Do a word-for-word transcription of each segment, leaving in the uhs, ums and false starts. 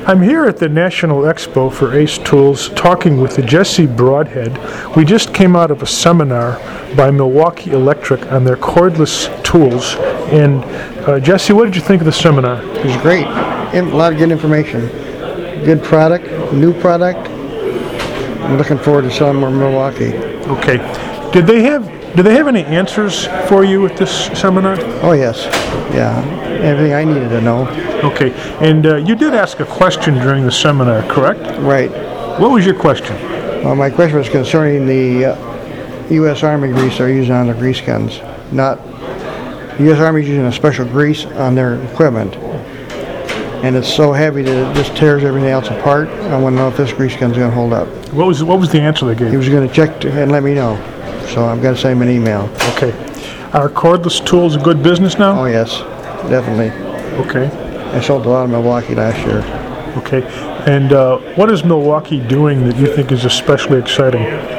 I'm here at the National Expo for ACE Tools talking with Jesse Broadhead. We just came out of a seminar by Milwaukee Electric on their cordless tools. And uh, Jesse, what did you think of the seminar? It was great. A lot of good information. Good product, new product. I'm looking forward to selling more Milwaukee. Okay. Did they have did they have any answers for you at this seminar? Oh yes, yeah. Everything I needed to know. Okay. And uh, you did ask a question during the seminar, correct? Right. What was your question? Well, my question was concerning the uh, U S Army grease they're using on their grease guns. Not the U S Army is using a special grease on their equipment, and it's so heavy that it just tears everything else apart. I want to know if this grease gun's going to hold up. What was what was the answer they gave? He was going to check to, and let me know. So I've got to send him an email. Okay. Are cordless tools a good business now? Oh yes, definitely. Okay. I sold a lot of Milwaukee last year. Okay. And uh, what is Milwaukee doing that you think is especially exciting?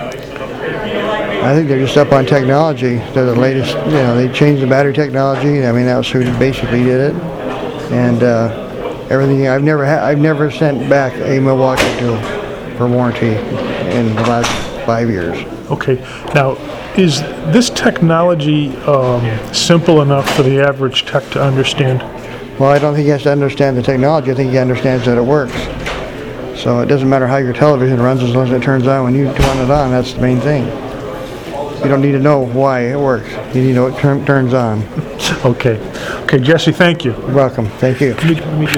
I think they're just up on technology. They're the latest. You know, they changed the battery technology. I mean, that was who basically did it, and uh, everything. I've never had. I've never sent back a Milwaukee tool for warranty in the last five years. Okay. Now, is this technology um, simple enough for the average tech to understand? Well, I don't think he has to understand the technology. I think he understands that it works. So it doesn't matter how your television runs as long as it turns on. When you turn it on, that's the main thing. You don't need to know why it works. You need to know it turn, turns on. Okay. Okay, Jesse, thank you. You're welcome. Thank you. Let me- let me